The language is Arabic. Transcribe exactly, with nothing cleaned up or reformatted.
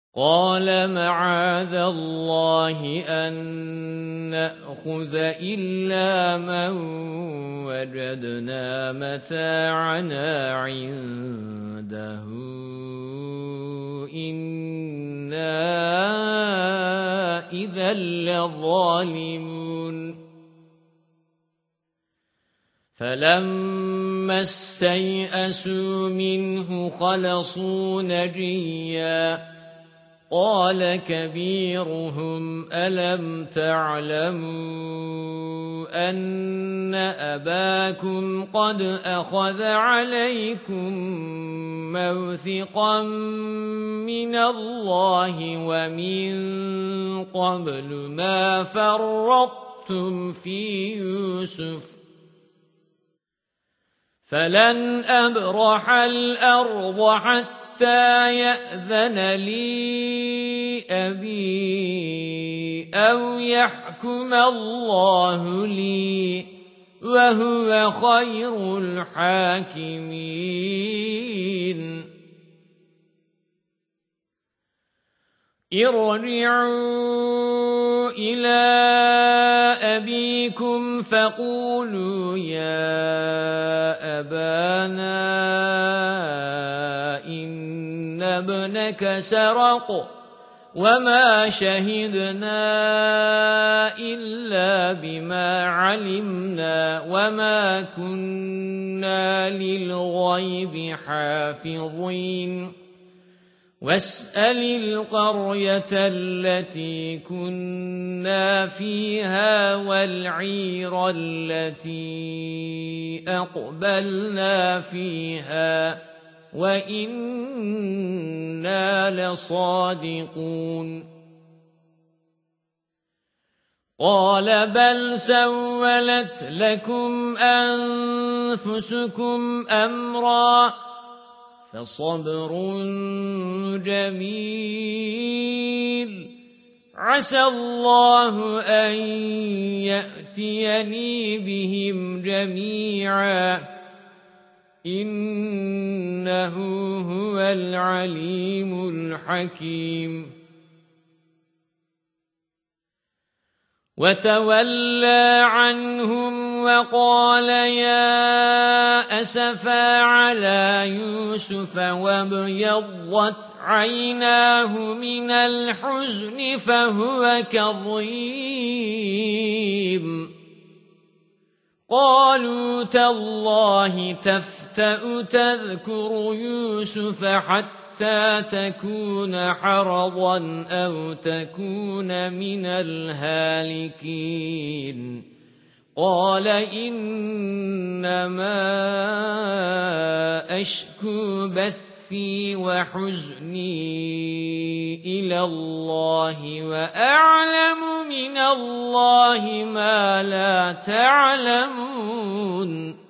قال معاذ الله أن نأخذ إلا من وجدنا متاعنا عنده إنا إذا لظالمون فلما استيئسوا منه خلصوا نجيا قال كبيرهم ألم تعلموا أن أباكم قد أخذ عليكم موثقا من الله ومن قبل ما فرطتم في يوسف فلن أبرح الأرض حتى حتى يأذن لي أبي أو يحكم الله لي وهو خير الحاكمين ارجعوا إلى أبيكم فقولوا يا أبانا إن ابنك سرق وما شهدنا إلا بما علمنا وما كنا للغيب حافظين واسأل القرية التي كنا فيها والعير التي أقبلنا فيها وإنا لصادقون قال بل سولت لكم أنفسكم أمرا فصبر جميل عسى الله أن يأتيني بهم جميعا إنه هو العليم الحكيم وتولى عنهم وقال يا أسفا على يوسف وابيضت عيناه من الحزن فهو كظيم قالوا تالله تفتأ تذكر يوسف حتى تكون حرضا أو تكون من الهالكين قال إنما أشكو بثي وحزني إلى الله وأعلم من الله ما لا تعلمون